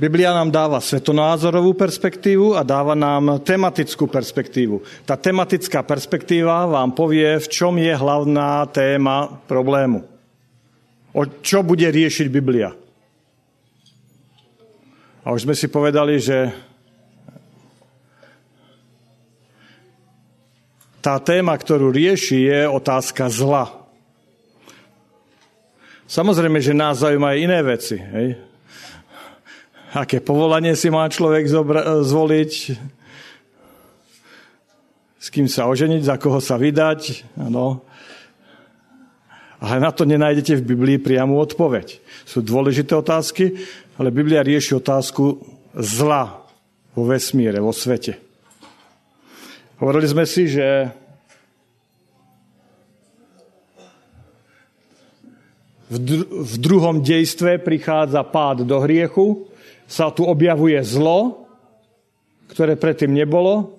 Biblia nám dáva svetonázorovú perspektívu a dáva nám tematickú perspektívu. Tá tematická perspektíva vám povie, v čom je hlavná téma problému. O čo bude riešiť Biblia. A už sme si povedali, že tá téma, ktorú rieši, je otázka zla. Samozrejme, že nás zaujímajú iné veci. Hej? Aké povolanie si má človek zvoliť, s kým sa oženiť, za koho sa vydať. Ano. Ale na to nenájdete v Biblii priamu odpoveď. Sú dôležité otázky, ale Biblia rieši otázku zla vo vesmíre, vo svete. Hovorili sme si, že v druhom dejstve prichádza pád do hriechu, sa tu objavuje zlo, ktoré predtým nebolo.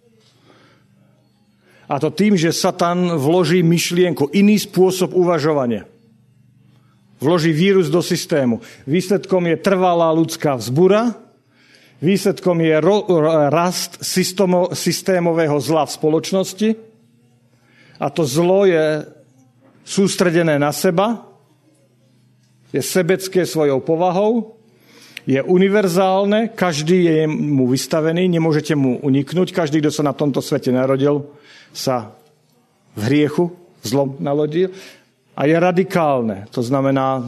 A to tým, že Satan vloží myšlienku, iný spôsob uvažovania. Vloží vírus do systému. Výsledkom je trvalá ľudská vzbura, výsledkom je rast systémového zla v spoločnosti a to zlo je sústredené na seba, je sebecké svojou povahou, je univerzálne, každý je mu vystavený, nemôžete mu uniknúť. Každý, kto sa na tomto svete narodil, sa v hriechu, v zlom narodil. A je radikálne. To znamená,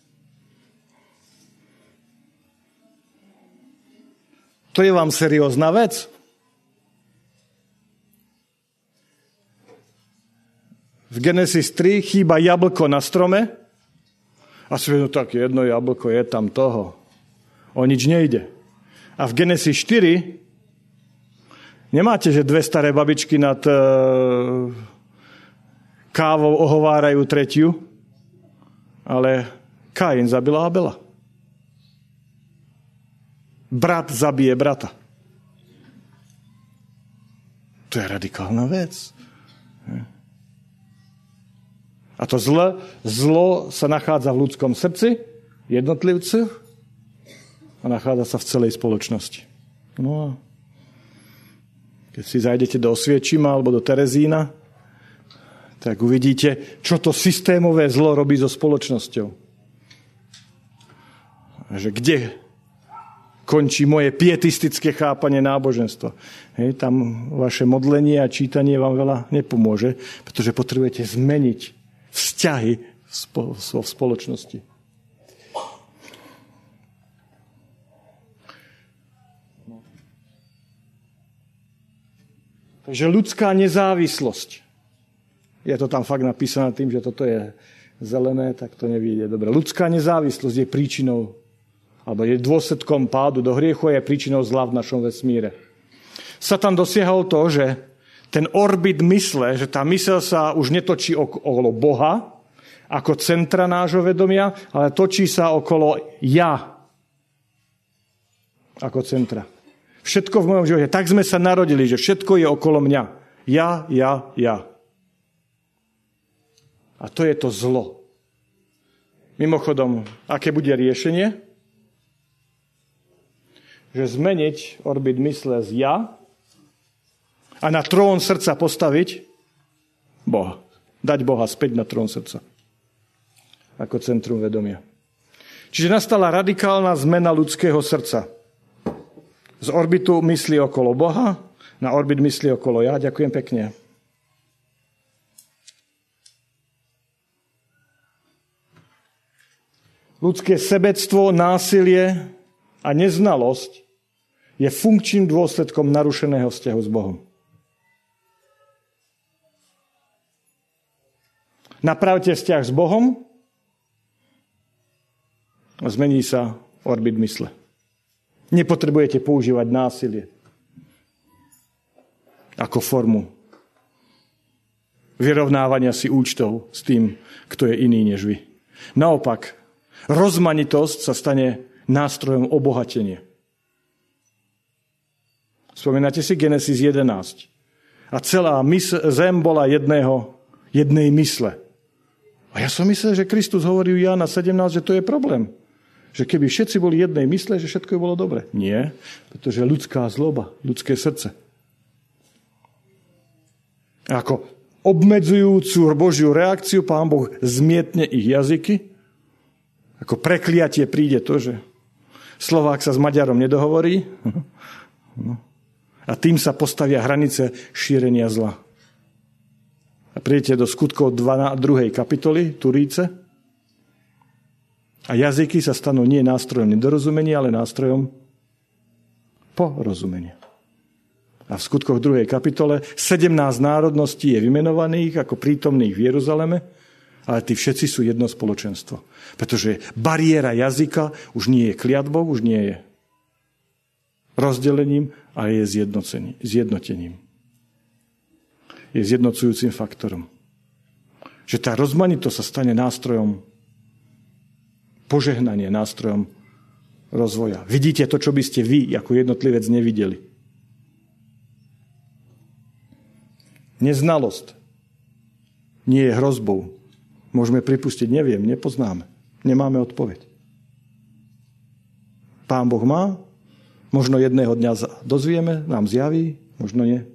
to je vám seriózna vec. V Genesis 3 chýba jablko na strome a si no tak jedno jablko je tam toho. O nič nejde. A v Genesis 4 nemáte, že dve staré babičky nad kávou ohovárajú tretiu, ale Kain zabila Abela. Brat zabije brata. To je radikálna vec. A to zlo sa nachádza v ľudskom srdci, jednotlivci, a nachádza sa v celej spoločnosti. No a keď si zajdete do Osviečima alebo do Terezína, tak uvidíte, čo to systémové zlo robí so spoločnosťou. Že kde končí moje pietistické chápanie náboženstva. Hej, tam vaše modlenie a čítanie vám veľa nepomôže, pretože potrebujete zmeniť vzťahy v spoločnosti. Takže ľudská nezávislosť. Je to tam fakt napísané tým, že toto je zelené, tak to nevyjde dobre. Ľudská nezávislosť je príčinou, alebo je dôsledkom pádu do hriechu a je príčinou zla v našom vesmíre. Satan dosiahol to, že ten orbit mysle, že tá mysel sa už netočí okolo Boha, ako centra nášho vedomia, ale točí sa okolo ja, ako centra. Všetko v mojom živote. Tak sme sa narodili, že všetko je okolo mňa. Ja. A to je to zlo. Mimochodom, aké bude riešenie? Že zmeniť orbit mysle z ja a na trón srdca postaviť Boha. Dať Boha späť na trón srdca. Ako centrum vedomia. Čiže nastala radikálna zmena ľudského srdca. Z orbitu mysli okolo Boha na orbit mysli okolo ja. Ďakujem pekne. Ľudské sebectvo, násilie a neznalosť je funkčným dôsledkom narušeného vzťahu s Bohom. Napravte vzťah s Bohom a zmení sa orbit mysle. Nepotrebujete používať násilie ako formu vyrovnávania si účtov s tým, kto je iný než vy. Naopak, rozmanitosť sa stane nástrojom obohatenia. Spomínate si Genesis 11. A celá zem bola jednej mysle. A ja som myslel, že Kristus hovorí u Jána 17, že to je problém. Že keby všetci boli jednej mysle, že všetko bolo dobre. Nie, pretože ľudská zloba, ľudské srdce. Ako obmedzujúcu Božiu reakciu Pán Boh zmietne ich jazyky. Ako prekliatie príde to, že Slovák sa s Maďarom nedohovorí. A tým sa postavia hranice šírenia zla. A prídete do Skutkov 2. kapitoly, Turíce. A jazyky sa stanú nie nástrojom nedorozumenia, ale nástrojom porozumenia. A v Skutkoch 2. kapitole 17 národností je vymenovaných ako prítomných v Jeruzaleme, ale tí všetci sú jedno spoločenstvo. Pretože bariéra jazyka už nie je kliatbou, už nie je rozdelením, ale je zjednotením. Je zjednocujúcim faktorom. Že tá rozmanitosť sa stane nástrojom požehnania, nástrojom rozvoja. Vidíte to, čo by ste vy ako jednotlivec nevideli. Neznalosť nie je hrozbou. Môžeme pripustiť, neviem, nepoznáme. Nemáme odpoveď. Pán Boh má, možno jedného dňa dozvieme, nám zjaví, možno nie.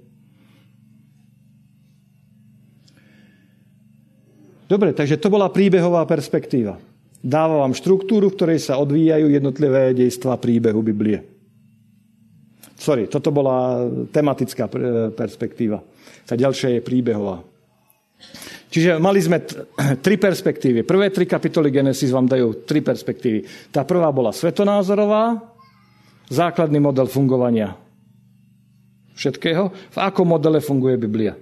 Dobre, takže to bola príbehová perspektíva. Dáva vám štruktúru, v ktorej sa odvíjajú jednotlivé dejstvá príbehu Biblie. Toto bola tematická perspektíva. Tá ďalšia je príbehová. Čiže mali sme 3 perspektívy. Prvé 3 kapitoly Genesis vám dajú 3 perspektívy. Tá prvá bola svetonázorová, základný model fungovania všetkého. V akom modele funguje Biblia.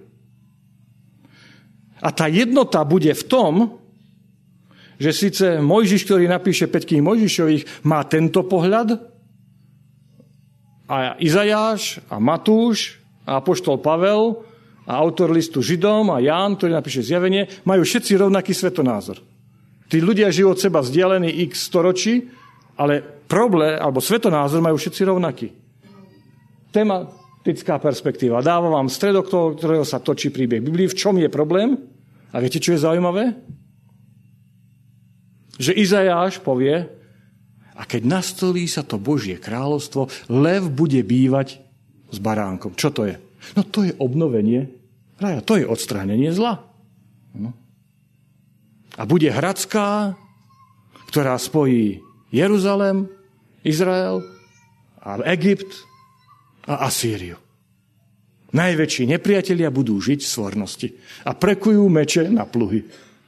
A tá jednota bude v tom, že síce Mojžiš, ktorý napíše 5 kníh Mojžišových, má tento pohľad, a Izajáš, a Matúš, a apoštol Pavel, a autor listu Židom, a Ján, ktorý napíše Zjavenie, majú všetci rovnaký svetonázor. Tí ľudia žijú od seba vzdialení x storočí, ale problém, alebo svetonázor majú všetci rovnaký. Tematická perspektíva. Dáva vám stredok toho, ktorého sa točí príbeh Biblii. V čom je problém? A viete, čo je zaujímavé? Že Izajáš povie, a keď nastolí sa to Božie kráľovstvo, lev bude bývať s baránkom. Čo to je? No to je obnovenie raja, to je odstránenie zla. No. A bude hradská, ktorá spojí Jeruzalém, Izrael, a Egypt a Asýriu. Najväčší nepriatelia budú žiť v svornosti a prekujú meče na pluhy.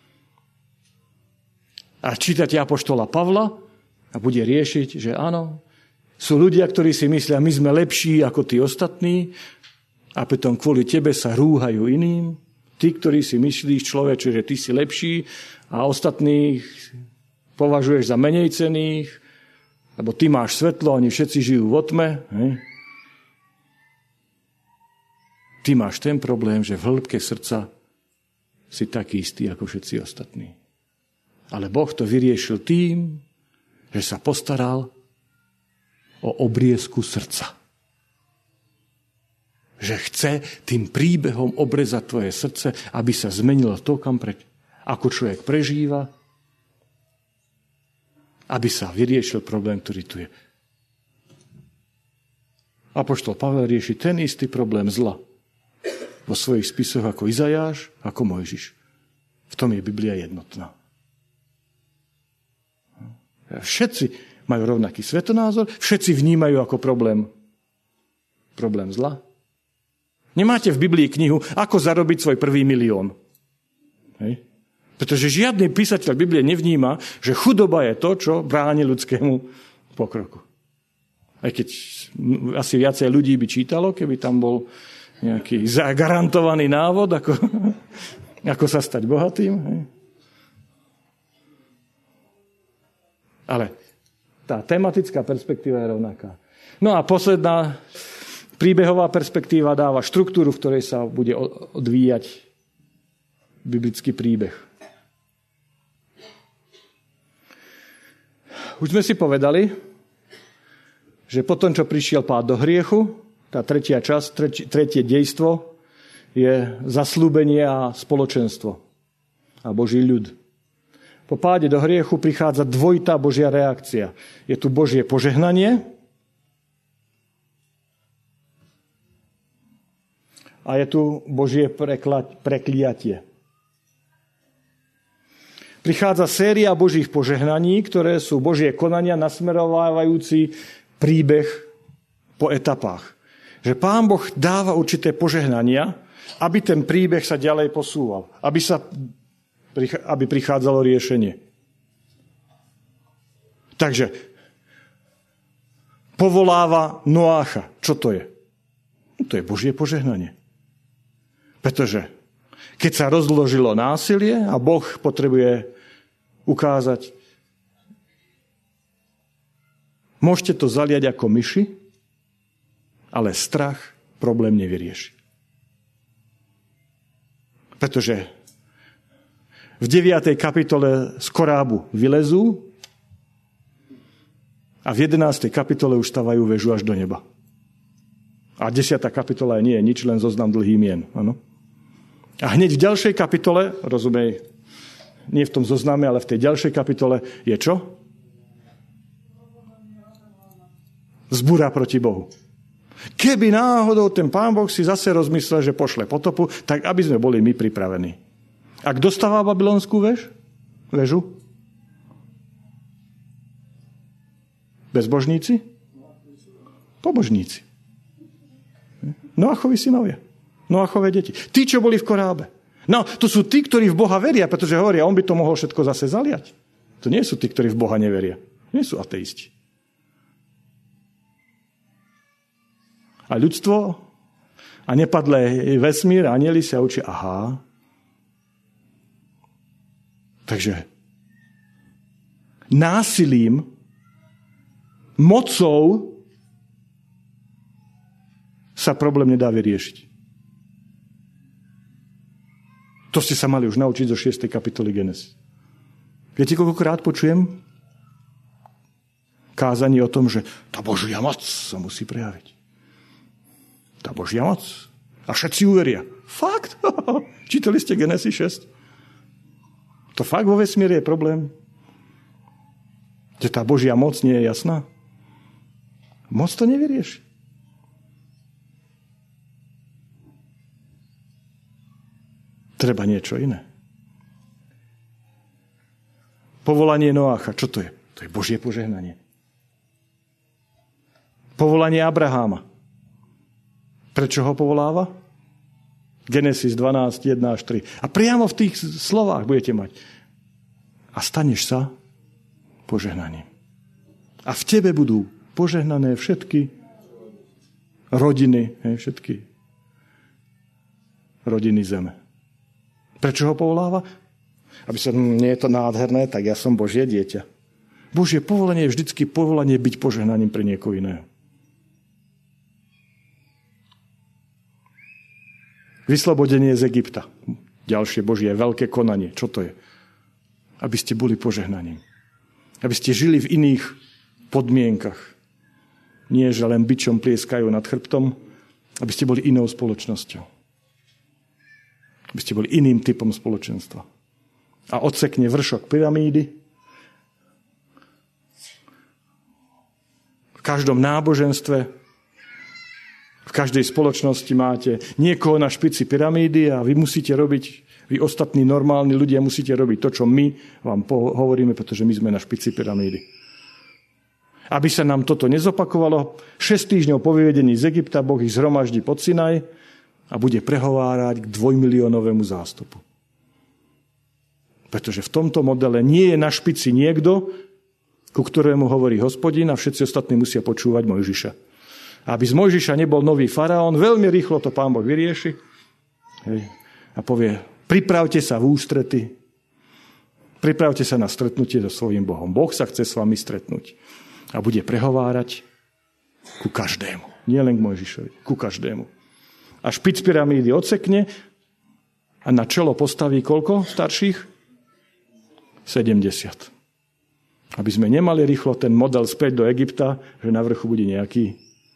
A čítate apoštola Pavla a bude riešiť, že áno, sú ľudia, ktorí si myslia, my sme lepší ako tí ostatní a potom kvôli tebe sa rúhajú iným. Tí, ktorí si myslíš, človeče, že ty si lepší a ostatných považuješ za menej cenných, lebo ty máš svetlo, oni všetci žijú vo tme. Ty máš ten problém, že v hĺbke srdca si taký istý ako všetci ostatní. Ale Boh to vyriešil tým, že sa postaral o obriezku srdca. Že chce tým príbehom obrezať tvoje srdce, aby sa zmenilo to, ako človek prežíva, aby sa vyriešil problém, ktorý tu je. Apoštol Pavel rieši ten istý problém zla vo svojich spisoch ako Izajáš, ako Mojžiš. V tom je Biblia jednotná. Všetci majú rovnaký svetonázor, všetci vnímajú ako problém zla. Nemáte v Biblii knihu, ako zarobiť svoj prvý milión. Hej? Pretože žiadny písateľ Biblie nevníma, že chudoba je to, čo bráni ľudskému pokroku. Aj keď asi viacej ľudí by čítalo, keby tam bol nejaký zagarantovaný návod, ako sa stať bohatým. Hej? Ale tá tematická perspektíva je rovnaká. No a posledná príbehová perspektíva dáva štruktúru, v ktorej sa bude odvíjať biblický príbeh. Už sme si povedali, že potom, čo prišiel pád do hriechu, tá tretia časť, tretie dejstvo je zasľúbenie a spoločenstvo a Boží ľud. Po páde do hriechu prichádza dvojitá Božia reakcia. Je tu Božie požehnanie a je tu Božie prekliatie. Prichádza séria Božích požehnaní, ktoré sú Božie konania nasmerovávajúci príbeh po etapách. Že Pán Boh dáva určité požehnania, aby ten príbeh sa ďalej posúval. Aby prichádzalo riešenie. Takže povoláva Noácha. Čo to je? To je Božie požehnanie. Pretože keď sa rozložilo násilie a Boh potrebuje ukázať, môžete to zaliať ako myši, ale strach problém nevyrieši. Pretože v 9. kapitole z korábu vylezú a v 11. kapitole už stavajú väžu až do neba. A 10. kapitola nie je nič, len zoznam dlhých mien. Ano? A hneď v ďalšej kapitole, rozumej, nie v tom zozname, ale v tej ďalšej kapitole je čo? Zbúra proti Bohu. Keby náhodou ten Pán Boh si zase rozmyslel, že pošle potopu, tak aby sme boli my pripravení. A kto stavá babylonskú väžu? Bezbožníci? Pobožníci. Noachovi synovia. Noachové deti. Tí, čo boli v korábe. No, to sú tí, ktorí v Boha veria, pretože hovoria, on by to mohol všetko zase zaliať. To nie sú tí, ktorí v Boha neveria. Nie sú ateisti. A ľudstvo a nepadlé vesmír a anjeli sa učia, takže násilím, mocou sa problém nedá vyriešiť. To ste sa mali už naučiť zo 6. kapitoly Genesis. Viete, koľkokrát počujem kázanie o tom, že tá Božia moc sa musí prejaviť. Tá Božia moc. A všetci uveria. Fakt? Čítali ste Genesis 6? To fakt vo vesmíre je problém? Že tá Božia moc nie je jasná? Moc to nevyrieši. Treba niečo iné. Povolanie Noácha, čo to je? To je Božie požehnanie. Povolanie Abraháma. Prečo ho povoláva? Genesis 12, 1 až 3. A priamo v tých slovách budete mať. A staneš sa požehnaním. A v tebe budú požehnané všetky rodiny, všetky rodiny zeme. Prečo ho povoláva? Aby sa, nie je to nádherné, tak ja som Božie dieťa. Božie povolenie je vždycky povolanie byť požehnaním pre niekoho iného. Vyslobodenie z Egypta. Ďalšie Božie veľké konanie. Čo to je? Aby ste boli požehnaním. Aby ste žili v iných podmienkach. Nie, že len bičom plieskajú nad chrbtom. Aby ste boli inou spoločnosťou. Aby ste boli iným typom spoločenstva. A odsekne vršok pyramídy. V každom náboženstve, v každej spoločnosti máte niekoho na špici pyramídy a vy musíte robiť, vy ostatní normálni ľudia musíte robiť to, čo my vám hovoríme, pretože my sme na špici pyramídy. Aby sa nám toto nezopakovalo, 6 týždňov po vyvedení z Egypta Boh ich zhromaždí pod Sinaj a bude prehovárať k 2-miliónovému zástupu. Pretože v tomto modele nie je na špici niekto, ku ktorému hovorí Hospodin a všetci ostatní musia počúvať Mojžiša. Aby z Mojžiša nebol nový faraón, veľmi rýchlo to Pán Boh vyrieši a povie, pripravte sa v ústrety, pripravte sa na stretnutie so svojím Bohom. Boh sa chce s vami stretnúť a bude prehovárať ku každému. Nie len k Mojžišovi, ku každému. A špic pyramídy odsekne a na čelo postaví koľko starších? 70. Aby sme nemali rýchlo ten model späť do Egypta, že na vrchu bude nejaký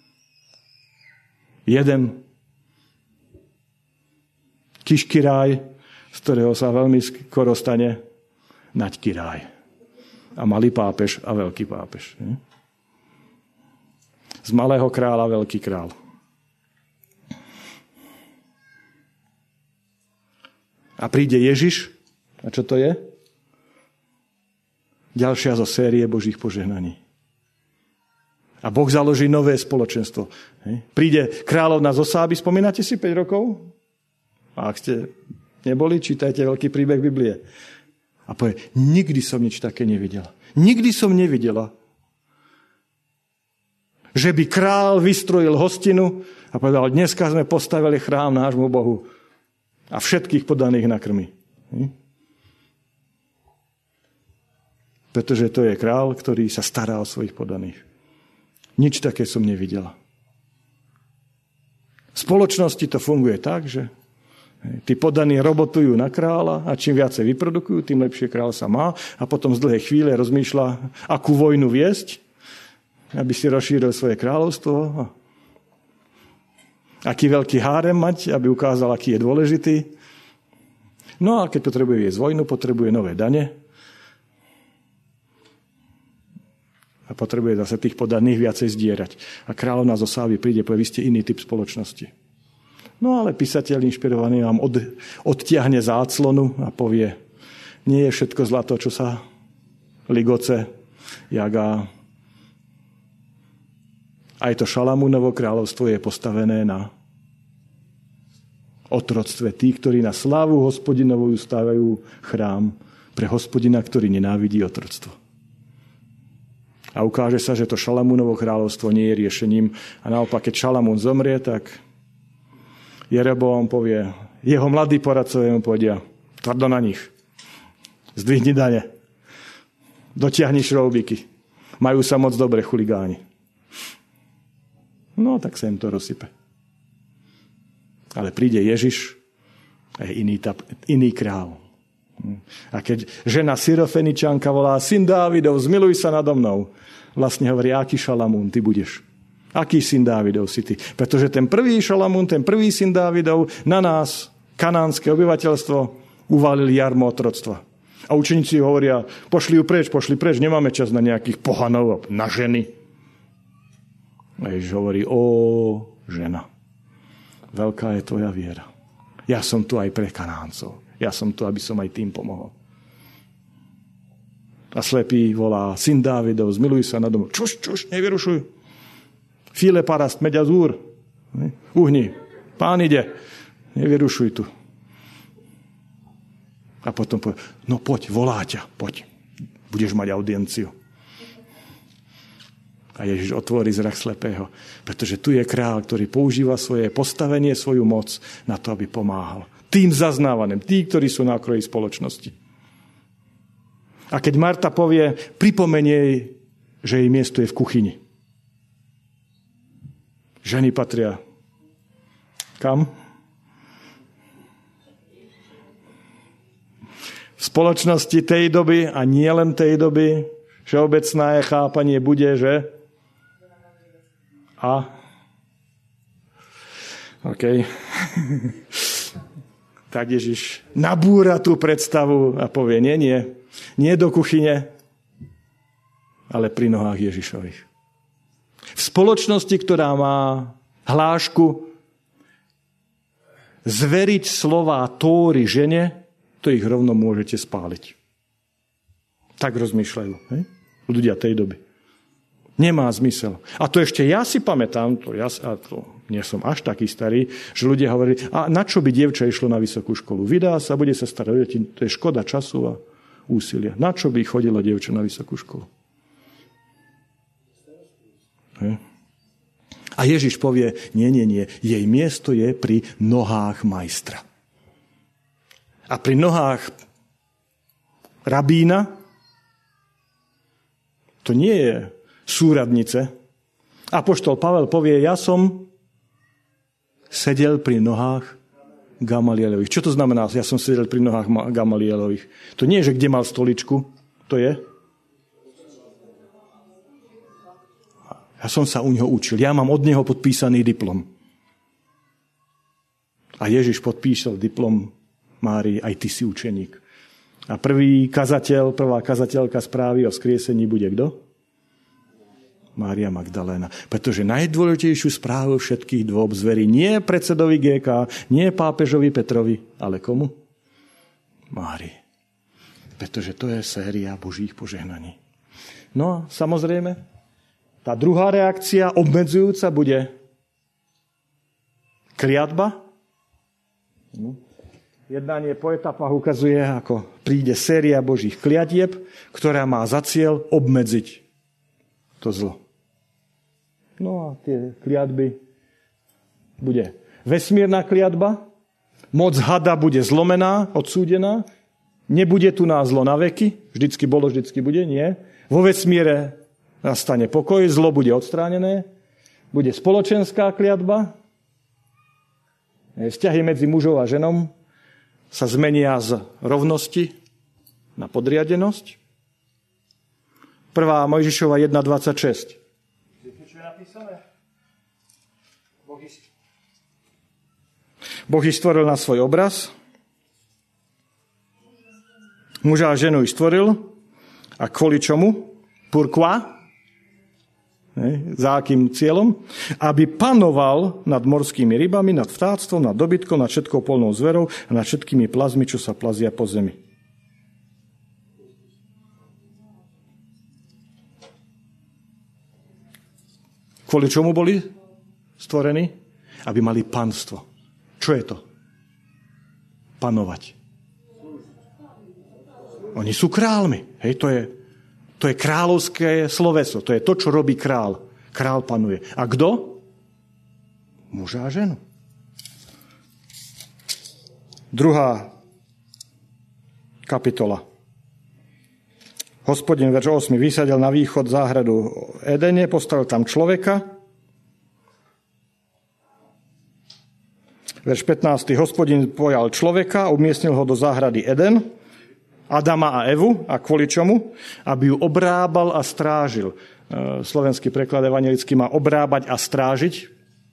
jeden kiškiraj, z ktorého sa veľmi skoro stane naďky ráj. A malý pápež a veľký pápež. Z malého kráľa veľký král. A príde Ježiš. A čo to je? Ďalšia zo série Božích požehnaní. A Boh založí nové spoločenstvo. Príde kráľovna z Osáby, spomínate si 5 rokov? A ak ste neboli, čítajte veľký príbeh Biblie. A povie, nikdy som nič také nevidela. Nikdy som nevidela, že by král vystrojil hostinu a povedal, dneska sme postavili chrám nášmu Bohu a všetkých podaných nakrmi. Pretože to je král, ktorý sa stará o svojich podaných. Nič také som nevidela. V spoločnosti to funguje tak, že tí podaní robotujú na kráľa a čím viacej vyprodukujú, tým lepšie kráľ sa má a potom z dlhej chvíle rozmýšľa, akú vojnu viesť, aby si rozšíril svoje kráľovstvo, aký veľký hárem mať, aby ukázal, aký je dôležitý. No a keď potrebuje viesť vojnu, potrebuje nové dane a potrebuje zase tých podaných viacej zdierať. A kráľovna z Osávy príde, povie, vy ste iný typ spoločnosti. No ale písateľ inšpirovaný vám odtiahne záclonu a povie, nie je všetko zlato, čo sa ligoce, jagá. Aj to Šalamúnovo kráľovstvo je postavené na otroctve. Tí, ktorí na slávu Hospodinovú stávajú chrám pre Hospodina, ktorý nenávidí otroctvo. A ukáže sa, že to Šalamúnovo kráľovstvo nie je riešením. A naopak, keď Šalamún zomrie, tak Jeroboam povie, jeho mladí poradcovia mu povedia, tvrdo na nich, zdvihni dane, dotiahni šroubíky, majú sa moc dobre chuligáni. No, tak sa im to rozsype. Ale príde Ježiš a je iný král. A keď žena Syrofeničanka volá, syn Dávidov, zmiluj sa nado mnou, vlastne hovorí, aký Šalamún ty budeš. Aký syn Dávidov si ty? Pretože ten prvý Šalamún, ten prvý syn Dávidov na nás, kanánske obyvateľstvo, uvalil jarmo otroctva. A učeníci hovoria, pošli preč, nemáme čas na nejakých pohanov, na ženy. A Ježiš hovorí, žena, veľká je tvoja viera. Ja som tu aj pre Kanáncov. Ja som tu, aby som aj tým pomohol. A slepý volá, syn Dávidov, zmiluj sa nado mnou. Čuš, nevyrušuj. File parast, meďa zúr. Uhni. Pán ide. Nevyrušuj tu. A potom povie, no poď, volá ťa, poď. Budeš mať audienciu. A Ježiš otvorí zrak slepého. Pretože tu je kráľ, ktorý používa svoje postavenie, svoju moc na to, aby pomáhal. Tým zaznávaným, tí, ktorí sú na okroji spoločnosti. A keď Marta povie, pripomenie jej, že jej miesto je v kuchyni. Ženy patria kam? V spoločnosti tej doby a nie len tej doby všeobecné chápanie bude, že OK. Tak Ježiš nabúra tú predstavu a povie, nie do kuchyne, ale pri nohách Ježišových. V spoločnosti, ktorá má hlášku zveriť slová Tóry žene, to ich rovno môžete spáliť. Tak rozmýšľajú ľudia tej doby. Nemá zmysel. A to ešte ja si pamätám, nie som až taký starý, že ľudia hovorili, a na čo by dievča išlo na vysokú školu? Vydá sa, bude sa starať o deti, to je škoda času a úsilia. Na čo by chodilo dievča na vysokú školu? A Ježiš povie, nie, jej miesto je pri nohách majstra. A pri nohách rabína to nie je súradnice. Apoštol Pavel povie, ja som sedel pri nohách Gamalielových. Čo to znamená, ja som sedel pri nohách Gamalielových? To nie je, že kde mal stoličku, to je? Ja som sa u neho učil. Ja mám od neho podpísaný diplom. A Ježiš podpísal diplom Márii, aj ty si učeník. A prvá kazateľka správy o vzkriesení bude kto? Mária Magdaléna. Pretože najdôležitejšiu správu všetkých dôb zverí nie predsedovi GK, nie pápežovi Petrovi, ale komu? Márii. Pretože to je séria Božích požehnaní. No a samozrejme, tá druhá reakcia obmedzujúca bude kliatba. Jednanie po etapách ukazuje, ako príde séria Božích kliatieb, ktorá má za cieľ obmedziť to zlo. No a tie kliatby bude vesmírna kliatba, moc hada bude zlomená, odsúdená, nebude tu na zlo na veky, vždycky bolo, vždycky bude, nie. Vo vesmíre nastane pokoj, zlo bude odstránené, bude spoločenská kliatba, vzťahy medzi mužom a ženom sa zmenia z rovnosti na podriadenosť. 1. Mojžišova 1.26. Čo je napísané? Boh ich stvoril na svoj obraz. Muža a ženu ich stvoril. A kvôli čomu? Pourquoi? Za akým cieľom? Aby panoval nad morskými rybami, nad vtáctvom, nad dobytkom, nad všetkou polnou zverou a nad všetkými plazmi, čo sa plazia po zemi. Kvôli čomu boli stvorení? Aby mali panstvo. Čo je to? Panovať. Oni sú kráľmi. Hej, to je kráľovské sloveso. To je to, čo robí kráľ. Kráľ panuje. A kto? Muža a ženu. 2. kapitola. Hospodin, verš 8, vysadil na východ záhradu Edene, postavil tam človeka. Verš 15. Hospodin pojal človeka, umiestnil ho do záhrady Eden, Adama a Evu. A kvôli čomu? Aby ju obrábal a strážil. Slovenský preklad evanjelický má obrábať a strážiť.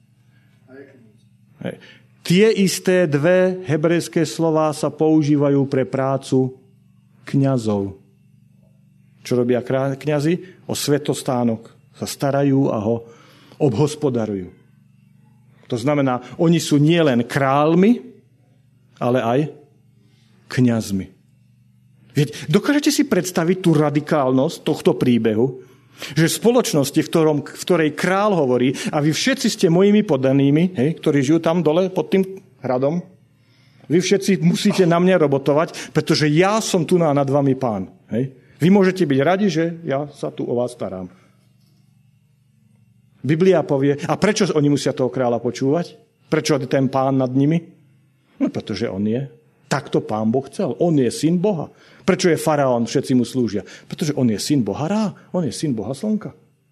Tie isté dve hebrejské slová sa používajú pre prácu kňazov. Čo robia kňazi? O svetostánok sa starajú a ho obhospodarujú. To znamená, oni sú nielen kráľmi, ale aj kňazmi. Dokážete si predstaviť tú radikálnosť tohto príbehu? Že v spoločnosti, v ktorej kráľ hovorí, a vy všetci ste mojimi poddanými, ktorí žijú tam dole pod tým hradom, vy všetci musíte na mňa robotovať, pretože ja som tu nad vami pán. Vy môžete byť radi, že ja sa tu o vás starám. Biblia povie, a prečo oni musia toho kráľa počúvať? Prečo je ten pán nad nimi? No, pretože on je. Takto pán Boh chcel. On je syn Boha. Prečo je faraón, všetci mu slúžia? Pretože on je syn Boha Rá. On je syn Boha Slnka.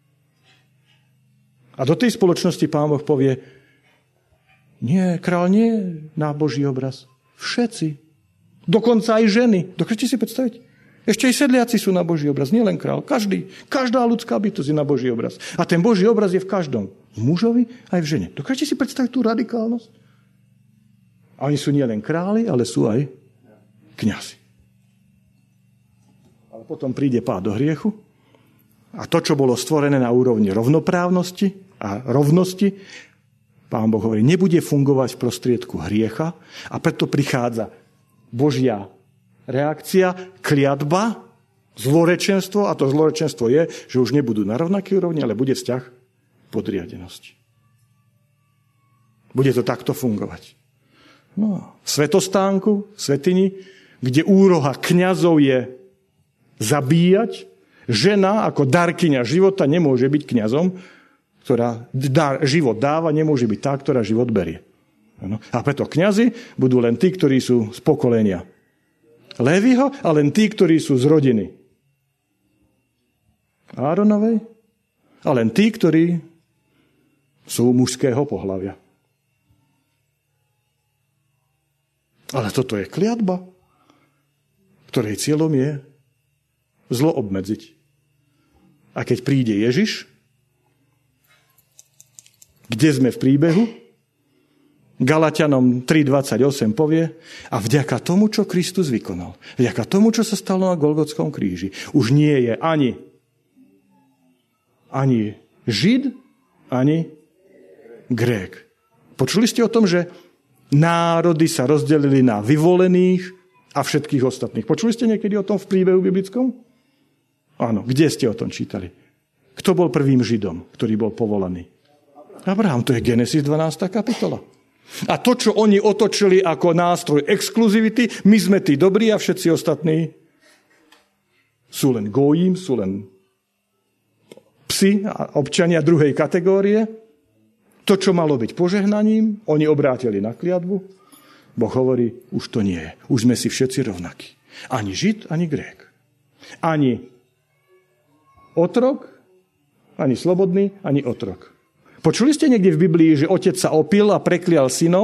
A do tej spoločnosti pán Boh povie, nie, kráľ nie je na Boží obraz. Všetci. Dokonca aj ženy. Dokážete si predstaviť? Ešte aj sedliaci sú na Boží obraz, nielen král. Každá ľudská bytosť je na Boží obraz. A ten Boží obraz je v každom. V mužovi aj v žene. Dokážete si predstaviť tú radikálnosť? A oni sú nielen králi, ale sú aj kňazi. Ale potom príde pád do hriechu a to, čo bolo stvorené na úrovni rovnoprávnosti a rovnosti, Pán Boh hovorí, nebude fungovať v prostriedku hriecha a preto prichádza Božia reakcia, kliatba, zlorečenstvo, a to zlorečenstvo je, že už nebudú na rovnakej úrovni, ale bude vzťah podriadenosti. Bude to takto fungovať. No, v svetostánku, svätyni, kde úloha kňazov je zabíjať, žena ako darkyňa života nemôže byť kňazom, ktorá život dáva, nemôže byť tá, ktorá život berie. No, a preto kňazi budú len tí, ktorí sú z pokolenia Léviho, a len tí, ktorí sú z rodiny Áronovej, a len tí, ktorí sú mužského pohlavia. Ale toto je kliatba, ktorej cieľom je zlo obmedziť. A keď príde Ježiš, kde sme v príbehu? Galatianom 3.28 povie, a vďaka tomu, čo Kristus vykonal, vďaka tomu, čo sa stalo na Golgotskom kríži, už nie je ani Žid, ani Grék. Počuli ste o tom, že národy sa rozdelili na vyvolených a všetkých ostatných. Počuli ste niekedy o tom v príbehu biblickom? Áno, kde ste o tom čítali? Kto bol prvým Židom, ktorý bol povolaný? Abraham, to je Genesis 12. kapitola. A to, čo oni otočili ako nástroj exkluzivity, my sme tí dobrí a všetci ostatní sú len gójim, sú len psi a občania druhej kategórie. To, čo malo byť požehnaním, oni obrátili na kliatbu. Boh hovorí, už to nie je. Už sme si všetci rovnakí. Ani Žid, ani Grék. Ani otrok, ani slobodný, ani otrok. Počuli ste niekde v Biblii, že otec sa opil a preklial syna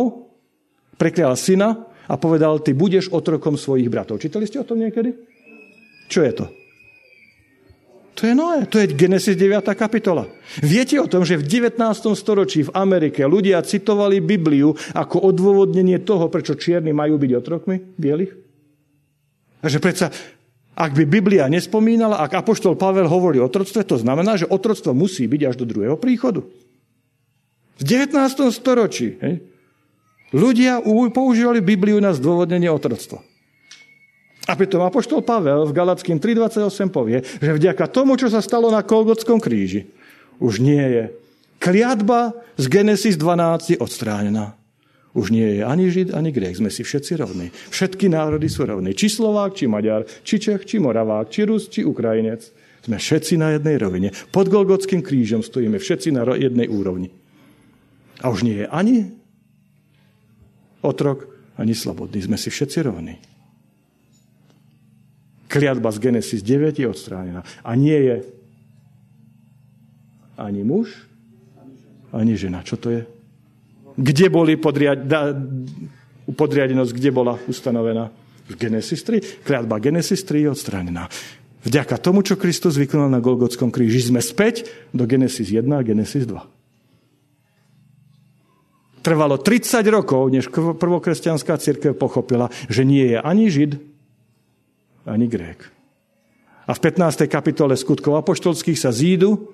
a povedal, ty budeš otrokom svojich bratov. Čítali ste o tom niekedy? Čo je to? To je Noé, to je Genesis 9. kapitola. Viete o tom, že v 19. storočí v Amerike ľudia citovali Bibliu ako odôvodnenie toho, prečo čierni majú byť otrokmi bielých? A že predsa, ak by Biblia nespomínala, ak apoštol Pavel hovorí o otroctve, to znamená, že otroctvo musí byť až do druhého príchodu. V 19. storočí ľudia používali Bibliu na zdôvodnenie otroctva. A pritom apoštol Pavel v Galatským 3.28 povie, že vďaka tomu, čo sa stalo na Golgotskom kríži, už nie je kliatba z Genesis 12 odstránená. Už nie je ani Žid, ani Grék. Sme si všetci rovní. Všetky národy sú rovní. Či Slovák, či Maďar, či Čech, či Moravák, či Rus, či Ukrajinec. Sme všetci na jednej rovine. Pod Golgotským krížom stojíme všetci na jednej úrovni. A už nie je ani otrok, ani slobodný. Sme si všetci rovní. Kliatba z Genesis 9 je odstránená. A nie je ani muž, ani žena. Čo to je? Kde boli podriadenosť, kde bola ustanovená? V Genesis 3. Kliatba Genesis 3 je odstránená. Vďaka tomu, čo Kristus vykonal na Golgotskom kríži, sme späť do Genesis 1 a Genesis 2. Trvalo 30 rokov, než prvokresťanská cirkev pochopila, že nie je ani Žid, ani Grék. A v 15. kapitole skutkov apoštolských sa zídu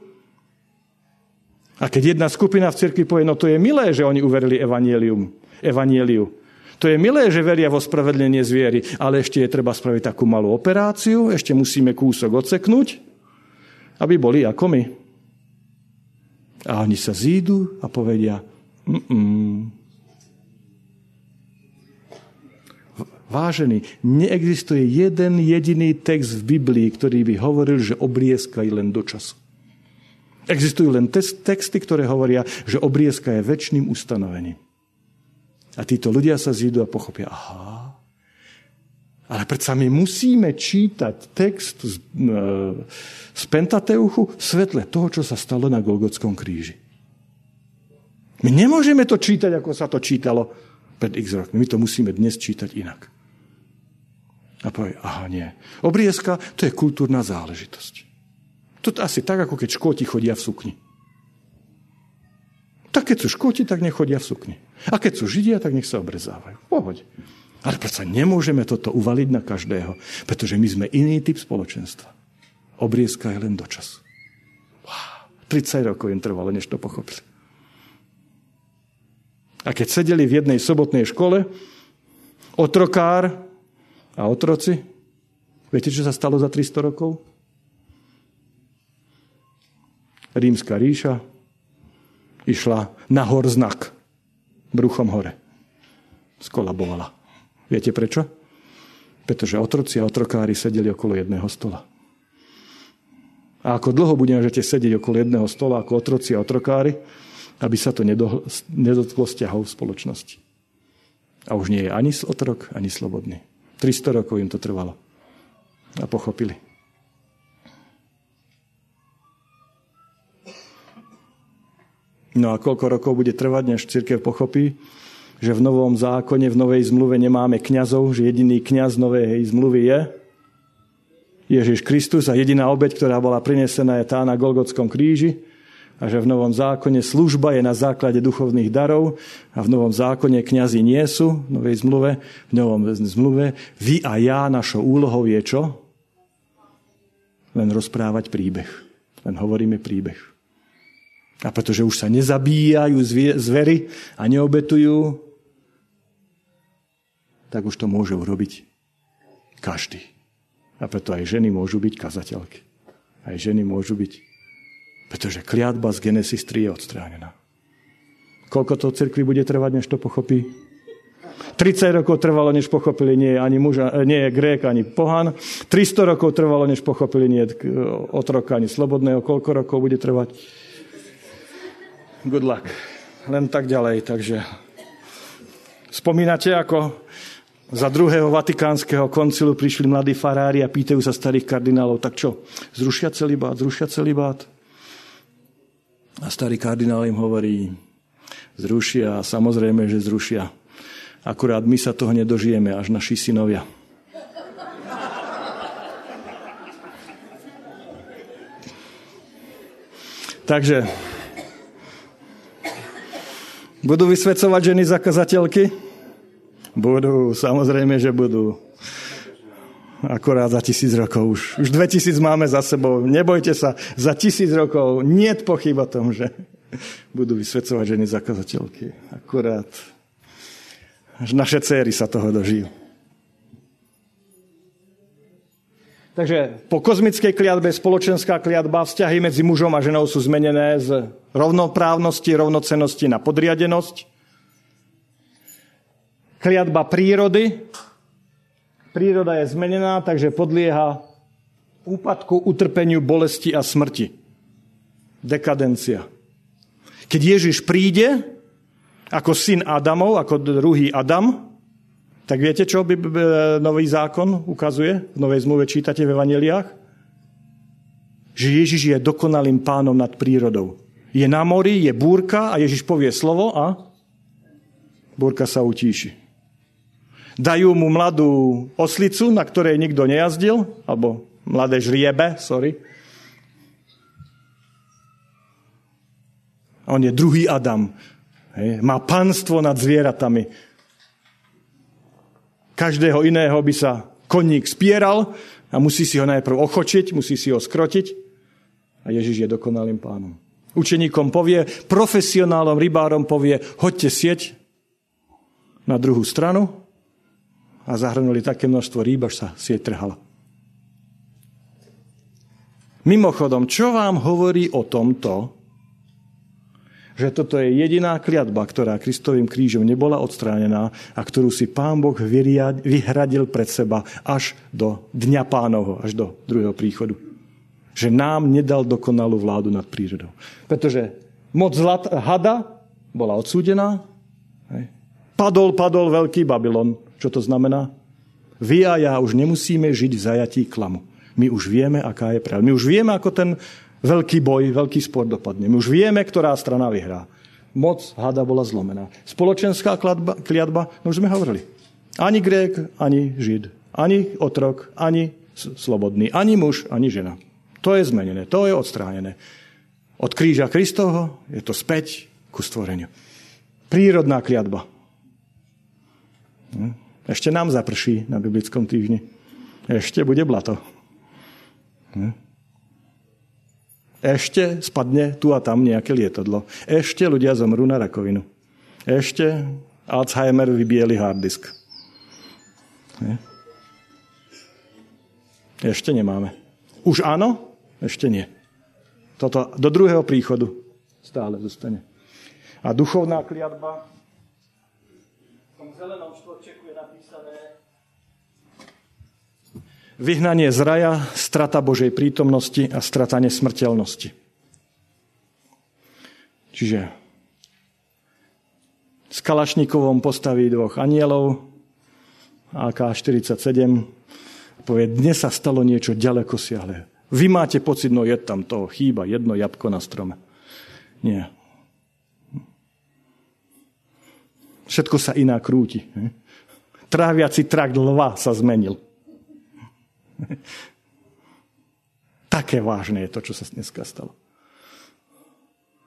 a keď jedna skupina v cirkvi povie, no to je milé, že oni uverili evanjeliu. To je milé, že veria vo spravedlenie z viery, ale ešte je treba spraviť takú malú operáciu, ešte musíme kúsok odseknúť, aby boli ako my. A oni sa zídu a povedia, Vážený, neexistuje jeden jediný text v Biblii, ktorý by hovoril, že obriezka je len do času. Existujú len texty, ktoré hovoria, že obriezka je večným ustanovením. A títo ľudia sa zídu a pochopia, aha, ale predsa my musíme čítať text z Pentateuchu v svetle toho, čo sa stalo na Golgotskom kríži. My nemôžeme to čítať, ako sa to čítalo pred x rokmi. My to musíme dnes čítať inak. A povie, aha, nie. Obriezka, to je kultúrna záležitosť. To je asi tak, ako keď Škóti chodia v sukni. Tak keď sú Škóti, tak nechodia v sukni. A keď sú Židia, tak nech sa obrezávajú. V pohode. Ale predsa nemôžeme toto uvaliť na každého, pretože my sme iný typ spoločenstva. Obriezka je len do času. 30 rokov im trvalo, než to pochopili. A keď sedeli v jednej sobotnej škole, otrokár a otroci, viete, čo sa stalo za 300 rokov? Rímska ríša išla na horznak, bruchom hore. Skolabovala. Viete prečo? Pretože otroci a otrokári sedeli okolo jedného stola. A ako dlho budeme sedieť okolo jedného stola ako otroci a otrokári, aby sa to nedotklo vzťahov v spoločnosti. A už nie je ani otrok, ani slobodný. 300 rokov im to trvalo. A pochopili. No a koľko rokov bude trvať, než cirkev pochopí, že v novom zákone, v novej zmluve nemáme kňazov, že jediný kňaz novej zmluvy je Ježiš Kristus a jediná obeť, ktorá bola prinesená, je tá na Golgotskom kríži. a že v Novom zákone služba je na základe duchovných darov a v Novom zákone kňazi nie sú v Novej zmluve. V Novom zmluve vy a ja, našou úlohou je čo? Len rozprávať príbeh. Len hovoríme príbeh. A pretože už sa nezabíjajú zvery a neobetujú, tak už to môže urobiť každý. A preto aj ženy môžu byť kazateľky. Aj ženy môžu byť, pretože kliatba z Genesis 3 je odstránená. Koľko to cirkvi bude trvať, než to pochopí? 30 rokov trvalo, než pochopili, nie je ani muž, nie je Grék, ani pohan. 300 rokov trvalo, než pochopili, nie je otroka, ani slobodného. Koľko rokov bude trvať? Good luck. Len tak ďalej. Takže spomínate, ako za druhého vatikánskeho koncilu prišli mladí farári a pýtajú sa starých kardinálov, tak čo, zrušia celibát? A starý kardinál im hovorí, zrušia, samozrejme, že zrušia. Akurát my sa toho nedožijeme, až naši synovia. Takže budú vysvedcovať ženy zakazateľky? Budú, samozrejme, že budú. Akorát za 1000 rokov. Už 2000 máme za sebou. Nebojte sa, za 1000 rokov niet pochyb o tom, že budú vysvedcovať ženy zakazateľky. Akorát až naše céry sa toho dožijú. Takže po kozmickej kliatbe, spoločenská kliatba, vzťahy medzi mužom a ženou sú zmenené z rovnoprávnosti, rovnocennosti na podriadenosť. Kliatba prírody. Príroda je zmenená, takže podlieha úpadku, utrpeniu, bolesti a smrti. Dekadencia. Keď Ježiš príde ako syn Adamov, ako druhý Adam, tak viete, čo nový zákon ukazuje? V Novej zmluve čítate v evanjeliách? Že Ježiš je dokonalým pánom nad prírodou. Je na mori, je búrka a Ježiš povie slovo a búrka sa utíši. Dajú mu mladú oslicu, na ktorej nikto nejazdil, alebo mladé žriebe, A on je druhý Adam. Má panstvo nad zvieratami. Každého iného by sa koník spieral a musí si ho najprv ochočiť, musí si ho skrotiť. A Ježiš je dokonalým pánom. Učeníkom povie, profesionálom, rybárom povie, hoďte sieť na druhú stranu a zahrnuli také množstvo rýb, až sa sieť trhala. Mimochodom, čo vám hovorí o tomto, že toto je jediná kliatba, ktorá Kristovým krížom nebola odstránená a ktorú si Pán Boh vyhradil pred seba až do Dňa Pánovho, až do druhého príchodu. Že nám nedal dokonalú vládu nad prírodou. Pretože moc hada bola odsúdená. Padol veľký Babylon. Čo to znamená? Vy a ja už nemusíme žiť v zajatí klamu. My už vieme, aká je pravda. My už vieme, ako ten veľký boj, veľký spor dopadne. My už vieme, ktorá strana vyhrá. Moc hada bola zlomená. Spoločenská kliatba, no už sme hovorili. Ani Grék, ani Žid. Ani otrok, ani slobodný. Ani muž, ani žena. To je zmenené, to je odstránené. Od kríža Kristovho je to späť ku stvoreniu. Prírodná kliatba. Ešte nám zaprší na biblickom týždni. Ešte bude blato. Ešte spadne tu a tam nejaké lietadlo. Ešte ľudia zomrú na rakovinu. Ešte Alzheimer vybieli harddisk. Ešte nemáme. Už áno? Ešte nie. Toto do druhého príchodu stále zostane. A duchovná kliatba, v tom zelenom štvorčeku je napísané vyhnanie z raja, strata Božej prítomnosti a strata nesmrteľnosti. Čiže s Kalašníkovom postaví dvoch anielov, AK-47, povie, dnes sa stalo niečo ďaleko siahle. Vy máte pocit, no je tam toho, chýba jedno jabko na strome. Nie. Všetko sa iná krúti. Tráviaci trakt lva sa zmenil. Také vážne je to, čo sa dneska stalo.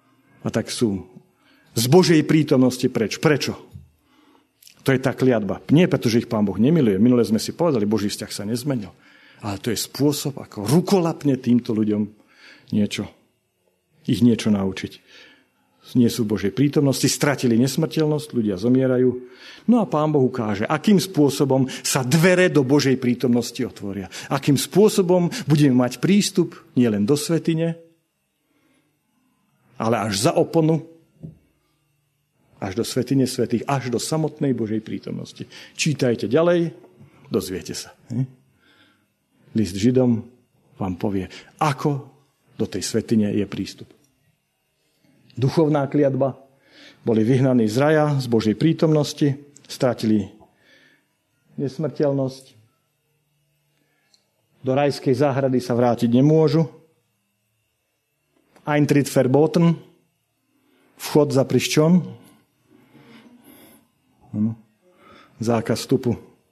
A tak sú z Božej prítomnosti preč. Prečo? To je tá kliatba. Nie preto, že ich Pán Boh nemiluje. Minule sme si povedali, Boží vzťah sa nezmenil. Ale to je spôsob, ako rukolapne týmto ľuďom ich niečo naučiť. Nie sú v Božej prítomnosti, stratili nesmrteľnosť, ľudia zomierajú. No a Pán Boh ukáže, akým spôsobom sa dvere do Božej prítomnosti otvoria. Akým spôsobom budeme mať prístup nielen do svätyne, ale až za oponu, až do svätyne svätých, až do samotnej Božej prítomnosti. Čítajte ďalej, dozviete sa. List Židom vám povie, ako do tej svätyne je prístup. Duchovná kliatba, boli vyhnaní z raja, z Božej prítomnosti, stratili nesmrteľnosť. Do rajskej záhrady sa vrátiť nemôžu. Eintritt verboten, vchod zaprišťon, zákaz vstupu.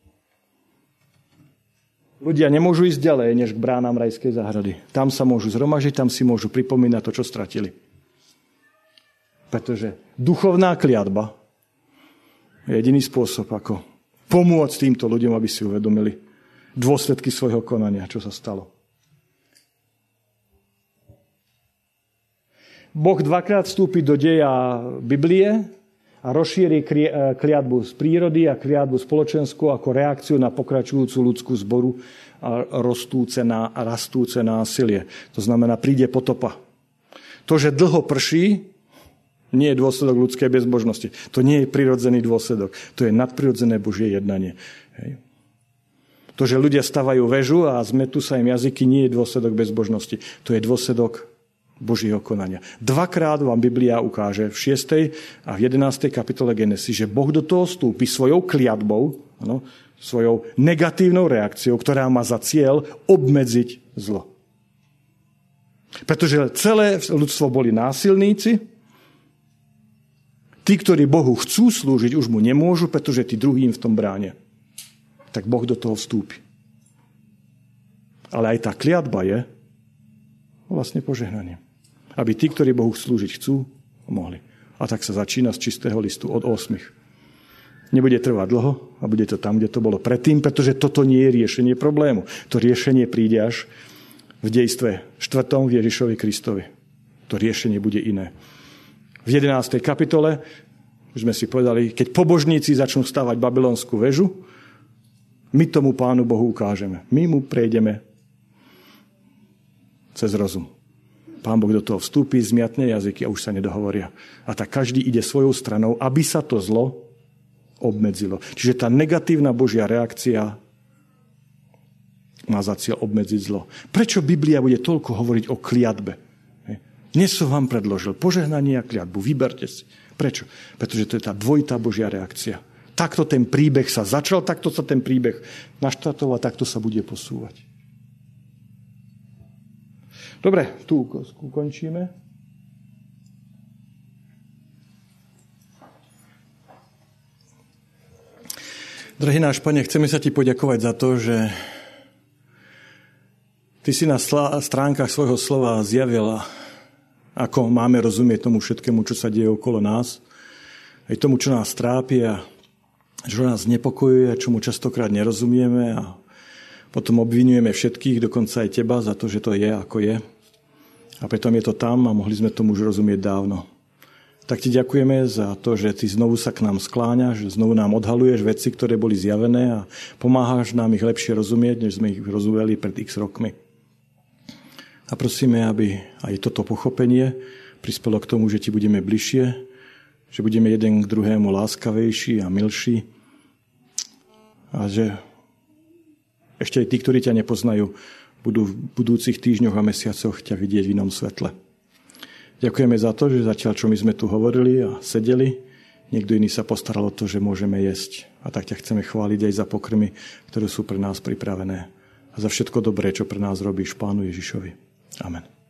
Ľudia nemôžu ísť ďalej, než k bránám rajskej záhrady. Tam sa môžu zhromažiť, tam si môžu pripomínať to, čo stratili. Pretože duchovná kliatba je jediný spôsob, ako pomôcť týmto ľuďom, aby si uvedomili dôsledky svojho konania, čo sa stalo. Boh dvakrát vstúpi do deja Biblie a rozšíri kliatbu z prírody a kliatbu spoločenskú ako reakciu na pokračujúcu ľudskú zboru a rastúce násilie. To znamená, príde potopa. To, že dlho prší, nie je dôsledok ľudskej bezbožnosti. To nie je prirodzený dôsledok. To je nadprirodzené Božie jednanie. Hej. To, že ľudia stavajú väžu a zmetú sa im jazyky, nie je dôsledok bezbožnosti. To je dôsledok Božieho konania. Dvakrát vám Biblia ukáže v 6. a v 11. kapitole Genesis, že Boh do toho vstúpi svojou kliatbou, svojou negatívnou reakciou, ktorá má za cieľ obmedziť zlo. Pretože celé ľudstvo boli násilníci, tí, ktorí Bohu chcú slúžiť, už mu nemôžu, pretože tí druhí im v tom bránia. Tak Boh do toho vstúpi. Ale aj tá kliatba je vlastne požehnaním. Aby tí, ktorí Bohu slúžiť chcú, mohli. A tak sa začína z čistého listu od 8. Nebude trvať dlho a bude to tam, kde to bolo predtým, pretože toto nie je riešenie problému. To riešenie príde až v dejstve 4. v Ježišovi Kristovi. To riešenie bude iné. V 11. kapitole, už sme si povedali, keď pobožníci začnú stavať babylonskú väžu, my tomu Pánu Bohu ukážeme. My mu prejdeme cez rozum. Pán Boh do toho vstúpi, zmiatne jazyky a už sa nedohovoria. A tak každý ide svojou stranou, aby sa to zlo obmedzilo. Čiže tá negatívna Božia reakcia má za cieľ obmedziť zlo. Prečo Biblia bude toľko hovoriť o kliatbe? Dnes som vám predložil požehnanie a kliatbu. Vyberte si. Prečo? Pretože to je tá dvojitá Božia reakcia. Takto ten príbeh sa začal, takto sa ten príbeh naštartoval, takto sa bude posúvať. Dobre, tu končíme. Drahý náš Pane, chceme sa ti poďakovať za to, že ty si na stránkach svojho slova zjavil, ako máme rozumieť tomu všetkému, čo sa deje okolo nás, aj tomu, čo nás trápi a čo nás znepokojuje, čomu častokrát nerozumieme a potom obvinujeme všetkých, dokonca aj teba, za to, že to je, ako je. A pritom je to tam a mohli sme tomu už rozumieť dávno. Tak ti ďakujeme za to, že ty znovu sa k nám skláňaš, že znovu nám odhaluješ veci, ktoré boli zjavené a pomáhaš nám ich lepšie rozumieť, než sme ich rozumeli pred x rokmi. A prosíme, aby aj toto pochopenie prispelo k tomu, že ti budeme bližšie, že budeme jeden k druhému láskavejší a milší a že ešte aj tí, ktorí ťa nepoznajú, budú v budúcich týždňoch a mesiacoch ťa vidieť v inom svetle. Ďakujeme za to, že zatiaľ, čo my sme tu hovorili a sedeli, niekto iný sa postaral o to, že môžeme jesť. A tak ťa chceme chváliť aj za pokrmy, ktoré sú pre nás pripravené. A za všetko dobré, čo pre nás robíš, Pánu Ježišovi. Amen.